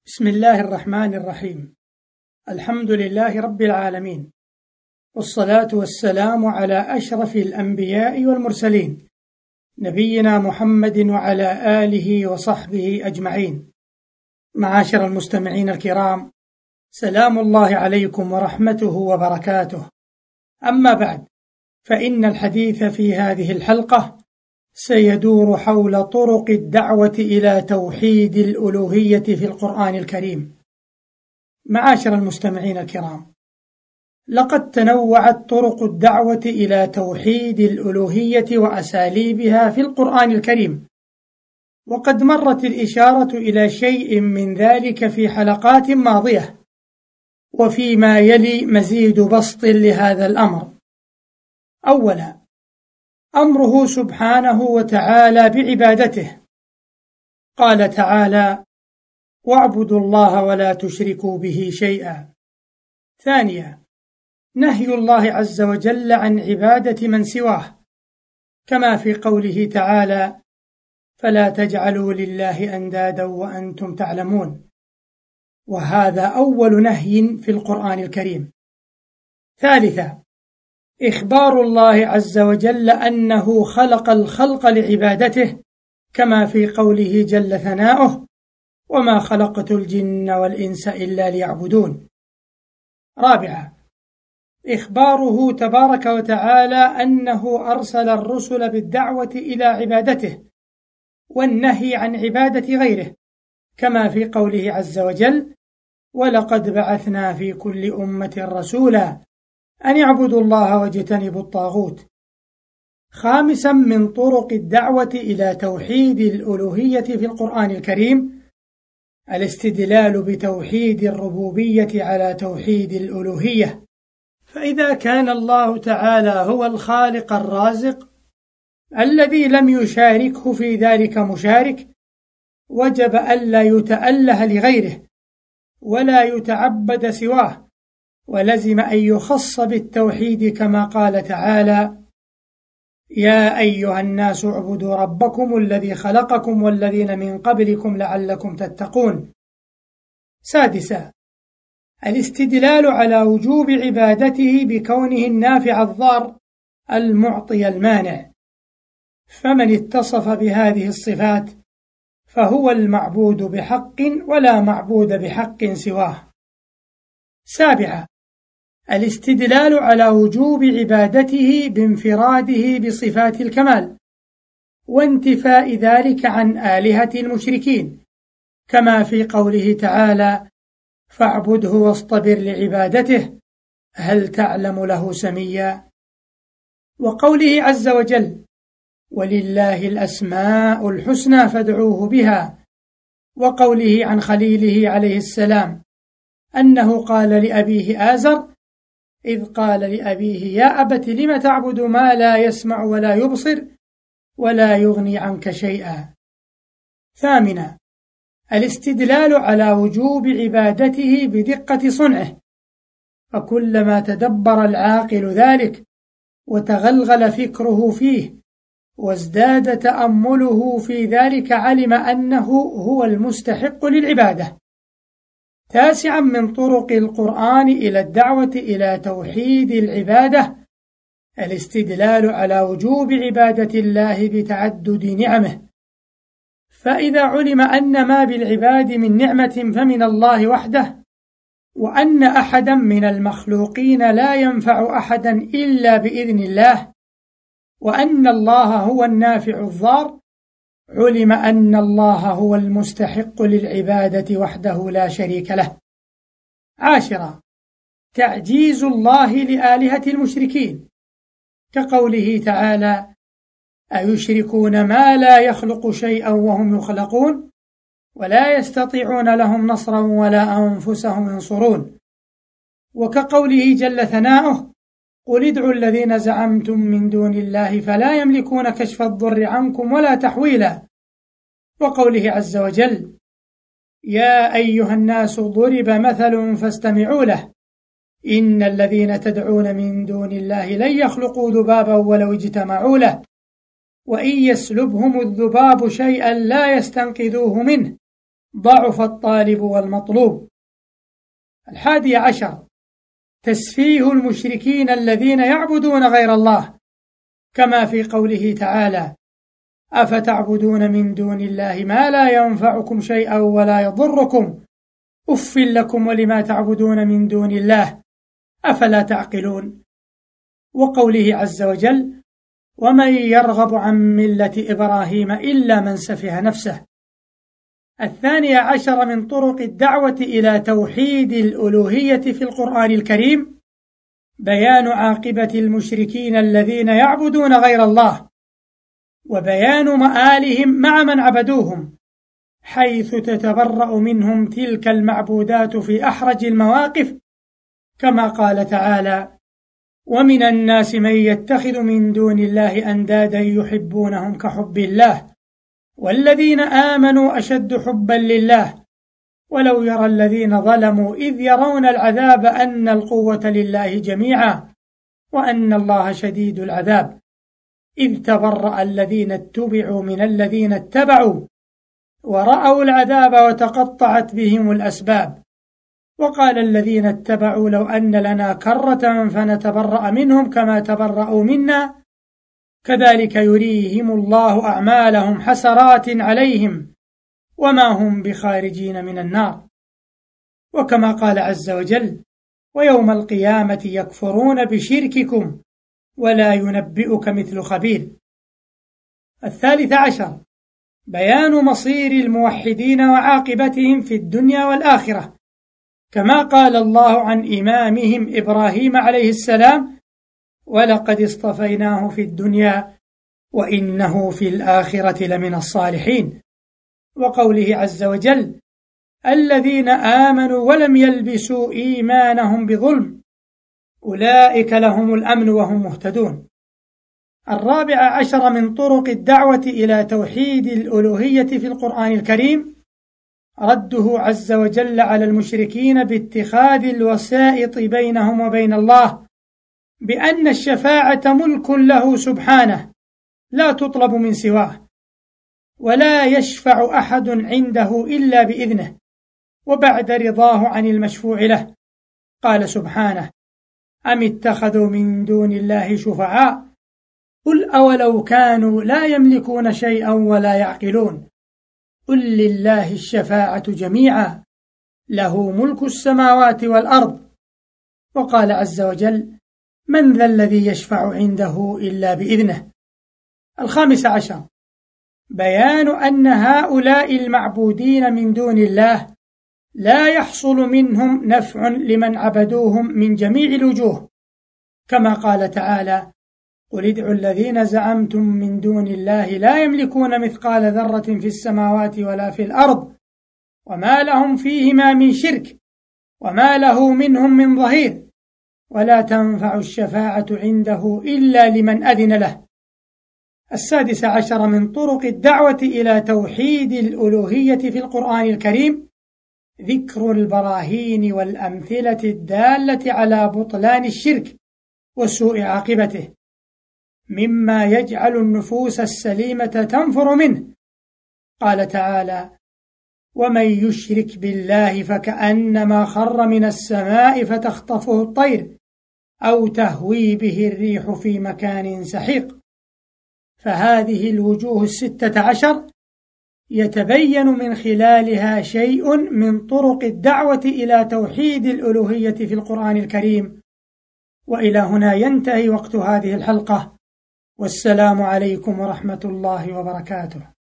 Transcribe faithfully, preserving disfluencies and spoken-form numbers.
بسم الله الرحمن الرحيم. الحمد لله رب العالمين، والصلاة والسلام على أشرف الأنبياء والمرسلين، نبينا محمد وعلى آله وصحبه أجمعين. معاشر المستمعين الكرام، سلام الله عليكم ورحمته وبركاته. أما بعد، فإن الحديث في هذه الحلقة سيدور حول طرق الدعوة إلى توحيد الألوهية في القرآن الكريم. معاشر المستمعين الكرام، لقد تنوعت طرق الدعوة إلى توحيد الألوهية وأساليبها في القرآن الكريم، وقد مرت الإشارة إلى شيء من ذلك في حلقات ماضية، وفيما يلي مزيد بسط لهذا الأمر. أولا، أمره سبحانه وتعالى بعبادته. قال تعالى: واعبدوا الله ولا تشركوا به شيئا. ثانيا، نهي الله عز وجل عن عبادة من سواه، كما في قوله تعالى: فلا تجعلوا لله أندادا وأنتم تعلمون، وهذا أول نهي في القرآن الكريم. ثالثا، إخبار الله عز وجل أنه خلق الخلق لعبادته، كما في قوله جل ثناؤه: وما خلقت الجن والإنس إلا ليعبدون. رابعا، إخباره تبارك وتعالى أنه أرسل الرسل بالدعوة إلى عبادته والنهي عن عبادة غيره، كما في قوله عز وجل: ولقد بعثنا في كل أمة رسولا أن يعبدوا الله واجتنبوا الطاغوت. خامسا، من طرق الدعوة إلى توحيد الألوهية في القرآن الكريم الاستدلال بتوحيد الربوبية على توحيد الألوهية. فإذا كان الله تعالى هو الخالق الرازق الذي لم يشاركه في ذلك مشارك، وجب ألا يتأله لغيره ولا يتعبد سواه، ولزم أن يخص بالتوحيد، كما قال تعالى: يا أيها الناس اعبدوا ربكم الذي خلقكم والذين من قبلكم لعلكم تتقون. سادسا، الاستدلال على وجوب عبادته بكونه النافع الضار المعطي المانع، فمن اتصف بهذه الصفات فهو المعبود بحق ولا معبود بحق سواه. سابعا، الاستدلال على وجوب عبادته بانفراده بصفات الكمال وانتفاء ذلك عن آلهة المشركين، كما في قوله تعالى: فاعبده واصطبر لعبادته هل تعلم له سميا، وقوله عز وجل: ولله الأسماء الحسنى فادعوه بها، وقوله عن خليله عليه السلام أنه قال لأبيه آزر إذ قال لأبيه يا أبت لم تعبد ما لا يسمع ولا يبصر ولا يغني عنك شيئا. ثامنا، الاستدلال على وجوب عبادته بدقة صنعه، فكلما تدبر العاقل ذلك وتغلغل فكره فيه وازداد تأمله في ذلك علم أنه هو المستحق للعبادة. تاسعا، من طرق القرآن إلى الدعوة إلى توحيد العبادة الاستدلال على وجوب عبادة الله بتعدد نعمه، فإذا علم أن ما بالعباد من نعمة فمن الله وحده، وأن أحدا من المخلوقين لا ينفع أحدا إلا بإذن الله، وأن الله هو النافع الضار، علم أن الله هو المستحق للعبادة وحده لا شريك له. عاشرا، تعجيز الله لآلهة المشركين، كقوله تعالى: أيشركون ما لا يخلق شيئا وهم يخلقون ولا يستطيعون لهم نصرا ولا أنفسهم ينصرون، وكقوله جل ثناؤه: قل ادعوا الذين زعمتم من دون الله فلا يملكون كشف الضر عنكم ولا تحويلا، وقوله عز وجل: يا أيها الناس ضرب مثل فاستمعوا له إن الذين تدعون من دون الله لن يخلقوا ذبابا ولو اجتمعوا له وإن يسلبهم الذباب شيئا لا يستنقذوه منه ضعف الطالب والمطلوب. الحادي عشر تسفيه المشركين الذين يعبدون غير الله، كما في قوله تعالى: أفتعبدون من دون الله ما لا ينفعكم شيئا ولا يضركم أف لكم ولما تعبدون من دون الله أفلا تعقلون. وقوله عز وجل: ومن يرغب عن ملة إبراهيم إلا من سفه نفسه. الثاني عشر من طرق الدعوة إلى توحيد الألوهية في القرآن الكريم بيان عاقبة المشركين الذين يعبدون غير الله، وبيان مآلهم مع من عبدوهم، حيث تتبرأ منهم تلك المعبودات في أحرج المواقف، كما قال تعالى: ومن الناس من يتخذ من دون الله أندادا يحبونهم كحب الله والذين آمنوا أشد حبا لله ولو يرى الذين ظلموا إذ يرون العذاب أن القوة لله جميعا وأن الله شديد العذاب إذ تبرأ الذين اتبعوا من الذين اتبعوا ورأوا العذاب وتقطعت بهم الأسباب. وقال الذين اتبعوا لو أن لنا كرة فنتبرأ منهم كما تبرأوا منا كذلك يريهم الله أعمالهم حسرات عليهم وما هم بخارجين من النار. وكما قال عز وجل: ويوم القيامة يكفرون بشرككم ولا ينبئك مثل خبير. الثالث عشر بيان مصير الموحدين وعاقبتهم في الدنيا والآخرة، كما قال الله عن إمامهم إبراهيم عليه السلام: ولقد اصطفيناه في الدنيا وإنه في الآخرة لمن الصالحين. وقوله عز وجل: الذين آمنوا ولم يلبسوا إيمانهم بظلم أولئك لهم الأمن وهم مهتدون. الرابع عشر من طرق الدعوة إلى توحيد الألوهية في القرآن الكريم رده عز وجل على المشركين باتخاذ الوسائط بينهم وبين الله، بأن الشفاعة ملك له سبحانه لا تطلب من سواه، ولا يشفع أحد عنده إلا بإذنه وبعد رضاه عن المشفوع له. قال سبحانه: أم اتخذوا من دون الله شفعاء قل أولو كانوا لا يملكون شيئا ولا يعقلون قل لله الشفاعة جميعا له ملك السماوات والأرض. وقال عز وجل: من ذا الذي يشفع عنده إلا بإذنه. الخامس عشر بيان أن هؤلاء المعبودين من دون الله لا يحصل منهم نفع لمن عبدوهم من جميع الوجوه، كما قال تعالى: قل ادعوا الذين زعمتم من دون الله لا يملكون مثقال ذرة في السماوات ولا في الأرض وما لهم فيهما من شرك وما له منهم من ظهير ولا تنفع الشفاعة عنده إلا لمن أذن له. السادس عشر من طرق الدعوة إلى توحيد الألوهية في القرآن الكريم ذكر البراهين والأمثلة الدالة على بطلان الشرك وسوء عاقبته، مما يجعل النفوس السليمة تنفر منه. قال تعالى: ومن يشرك بالله فكأنما خر من السماء فتخطفه الطير أو تهوي به الريح في مكان سحيق. فهذه الوجوه الستة عشر يتبين من خلالها شيء من طرق الدعوة إلى توحيد الألوهية في القرآن الكريم. وإلى هنا ينتهي وقت هذه الحلقة، والسلام عليكم ورحمة الله وبركاته.